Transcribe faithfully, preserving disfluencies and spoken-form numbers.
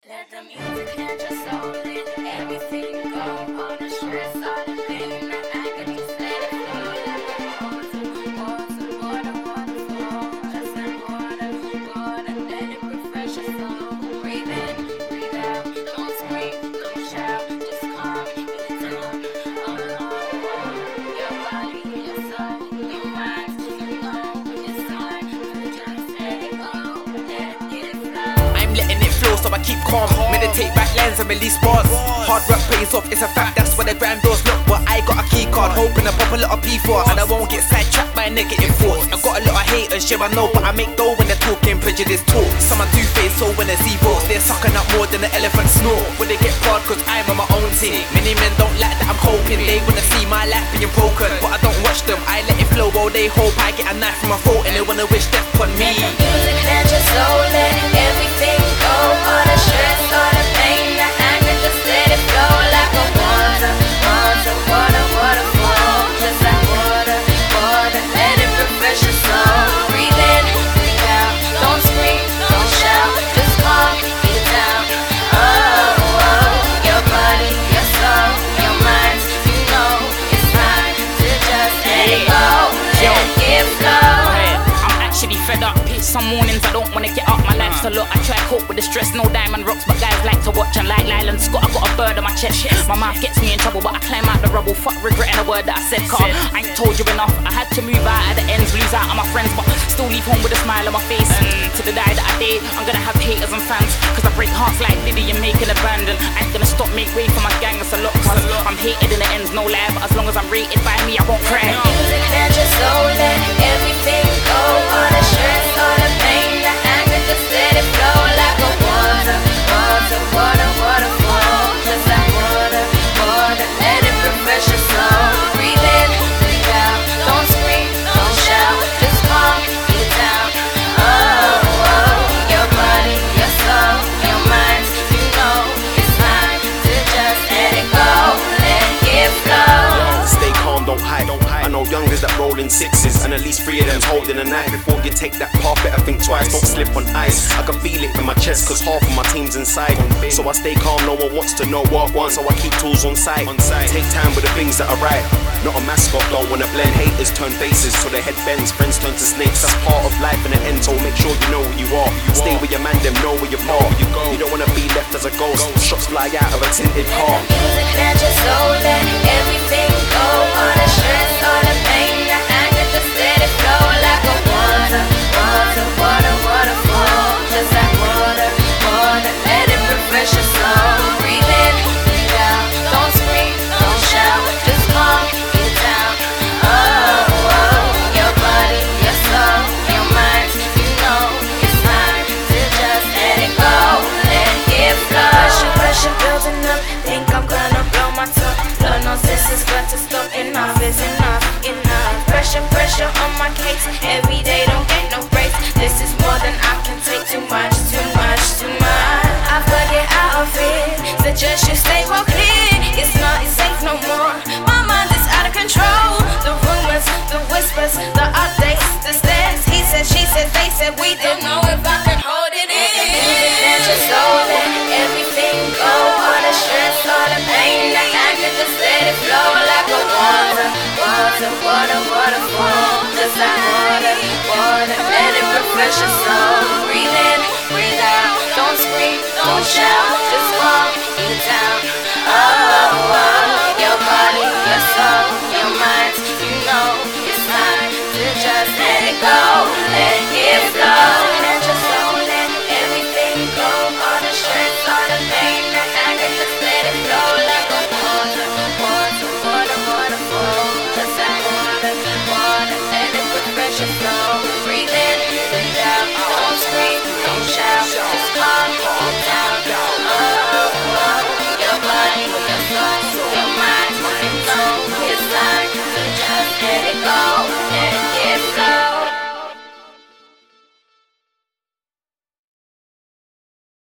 Let the music catch your soul and everything go. All the stress, all the pain, the anger, just let it flow. Like water, water, water, flow. Just like water, water, let it refresh your soul. Breathe in, breathe out, don't scream, don't shout, just calm it down. Oh Lord, your body, your soul, your mind, you know it's time to just let it go. Let it flow. I'm letting it flow, so I keep calm. Meditate back lines and release bars. Hard work pays off, it's a fact, that's why the grand doors look. But I got a key card, hoping to pop a lot of P four. And I won't get sidetracked by negative thoughts. I got a lot of haters, yeah I know, but I make dough when they're talking prejudice talk. Some are two-faced, so when they see votes, they're sucking up more than the elephant snort. When they get hard, cause I'm on my own team. Many men don't like that I'm coping, they wanna see my life being broken. But I don't watch them, I let it flow while they hope I get a knife from my throat. And they wanna wish death upon me. Let the music catch your soul, let everything go. All the stress, all the pain, the anger, just let it flow. Like a water, water, water, water flow. Just like water, water, let it refresh your soul. Breathe in, breathe out, don't scream, don't shout, just calm it down. Oh, oh, your body, your soul, your mind, you know it's time to just let it go, let it flow. I'm actually fed up. Some mornings I don't wanna get up, my life's a lot. I try to cope with the stress, no diamond rocks, but guys like to watch. And like Lylan Scott, I got a bird on my chest. My mouth gets me in trouble, but I climb out the rubble. Fuck regretting a word that I said, car. I ain't told you enough. I had to move out at the ends, lose out on my friends, but still leave home with a smile on my face. And to the day that I did, I'm gonna have haters and fans, cause I break hearts like Diddy and make an abandon. I ain't gonna stop, make way for my gang, it's a lot. Cause I'm hated in the ends, no lie, but as long as I'm rated by me, I won't cry. Music catch your soul, let everything go. All the stress, all the pain, the anger, just let it flow. Like a water, water, water, water flow. Just like water, water, let it refresh your soul. Breathe in, breathe out, don't scream, don't shout, just calm it down. Oh, oh, your body, your soul, your mind, you know it's time to just let it go, let it flow. Stay calm, don't hide, don't hide. I know youngers that roll in sixes, and at least three of them's holding a knife. Before you take that path, better think twice, don't slip on ice. I can feel it in my chest, cause half of my team's inside. So I stay calm, no one wants to know what one, so I keep tools on sight. Take time with the things that are right. Not a mascot, don't wanna blend. Haters turn faces, so their head bends. Friends turn to snakes, that's part of life in the end. So make sure you know who you are. Stay with your man, them know where you're part. You don't wanna be left as a ghost. Shots fly out of a tinted car. Music catch your soul, let everything go. All the stress, all the pain, the anger, just let it flow. Like a water, water, water, water flow. Just like water, water, let it refresh your soul. Breathe in, breathe out, don't scream, don't shout, just calm it down. Oh, oh, your body, your soul, your mind, you know it's time to just let it go, let it flow. Pressure, pressure building up, think I'm gonna blow my top. Lord knows this is got to stop, enough is enough, enough. Pressure, pressure on my case, every day don't get no breaks. This is more than I can take, too much, too much, too much. I've got to get out of it, suggest you stay well clear. It's not safe no more, my mind is out of control. The rumors, the whispers, the updates, the stares. He said, she said, they said, we don't know if I can hold it in. Music catch your soul, let everything go. All the stress, all the pain, the anger, just let it flow. Like a water, water, water, water flow. Just like water, water, let it refresh your soul. Breathe in, breathe out, don't scream, don't shout.